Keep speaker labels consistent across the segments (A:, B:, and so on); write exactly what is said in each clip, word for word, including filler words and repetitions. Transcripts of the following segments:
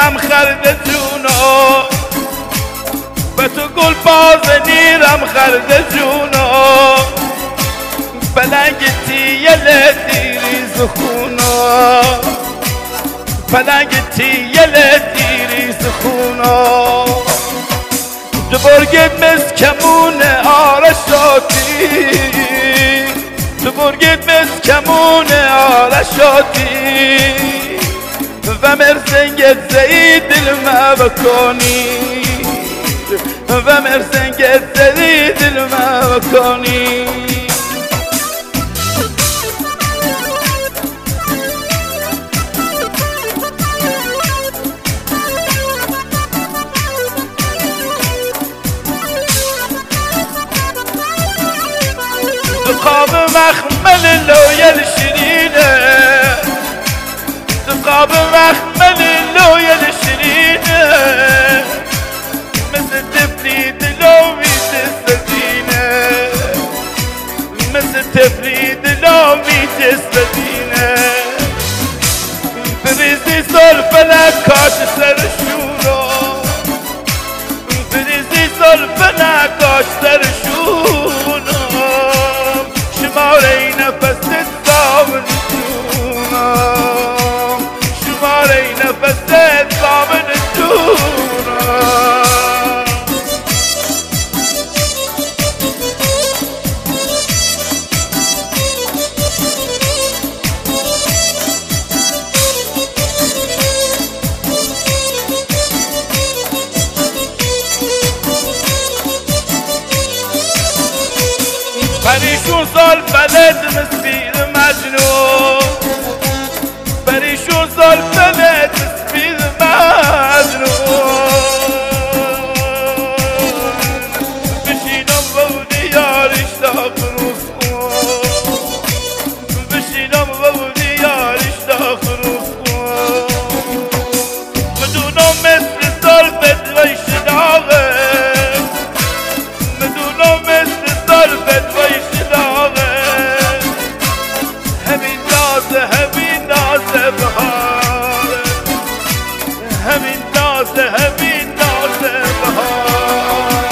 A: نیرم خرد جونو به تو گل باز نیرم خرد جونو بلنگتی یل دیری زخونو بلنگتی یل دیری زخونو تو برگت مز کمون آرشاتی تو برگت مز کمون آرشاتی و مرزنگت زی دل ما بکنی و مرزنگت زی دل ما بکنی قاب مخمل لویل شیرینه قاب مخمل لویل شیرینه مثل تفلی دلوی تستدینه مثل تفلی دلوی تستدینه بریزی سلفنه کاش سرشونو بریزی سلفنه کاش سرشونو شماره نفست زامن جونم شماره نفست زامن جونم پریشون سال فلت مسبیر مجنون پریشون سال فلت مسبیر مجنون بشینم بودی یاریش تا خروس کن بشینم بودی یاریش تا خروس کن مدونم مثل سال بدوی شناغه مدونم مثل سال بدوی همین ناز بهار همین ناز همین ناز بهار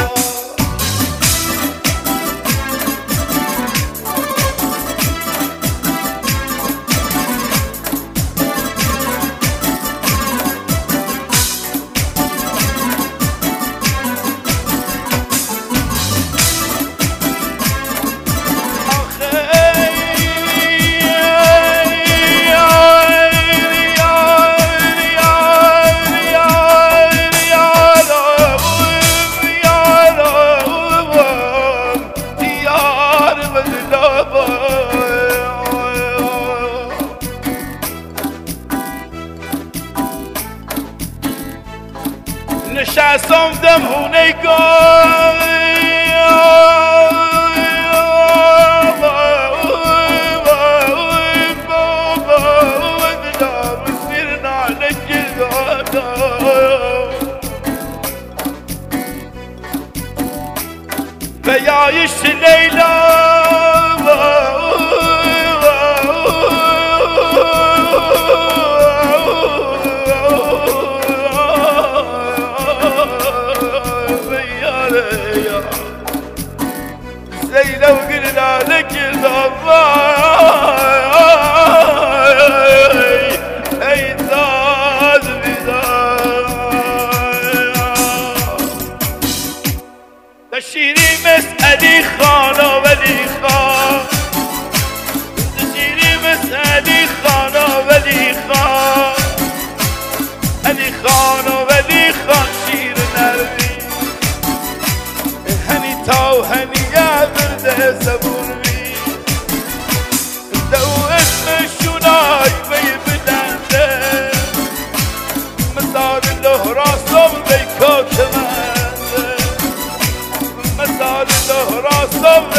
A: نشستم دمونه گاه بیایش لیلا زينة وقلنا لك الضباي اي زاد بداي تشيري مسألي خانة ولي خان تشيري مسألي خانة ولي خان علي خانة ولي خان شير نرمي هني تاو هني يا برده زبون بي دو اسم الشناي بي بلنده مثال له راسم بي كوكمنده مثال له راسم